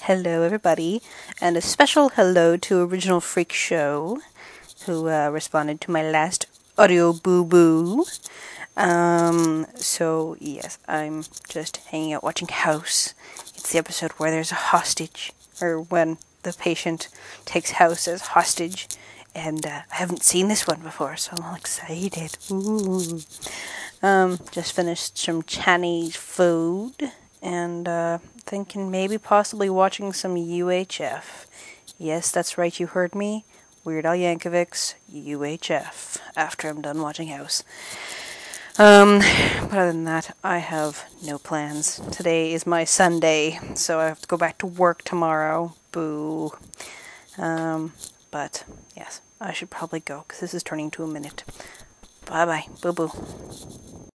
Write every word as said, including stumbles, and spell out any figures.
Hello, everybody, and a special hello to Original Freak Show, who uh, responded to my last audio boo-boo. Um, so, yes, I'm just hanging out watching House. It's the episode where there's a hostage, or when the patient takes House as hostage, and uh, I haven't seen this one before, so I'm all excited. Ooh. Um, just finished some Chinese food, and uh, thinking maybe possibly watching some U H F. Yes, that's right, you heard me. Weird Al Yankovic's U H F, after I'm done watching House. Um, but other than that, I have no plans. Today is my Sunday, so I have to go back to work tomorrow. Boo. Um, but, yes, I should probably go, because this is turning to a minute. Bye-bye. Boo-boo.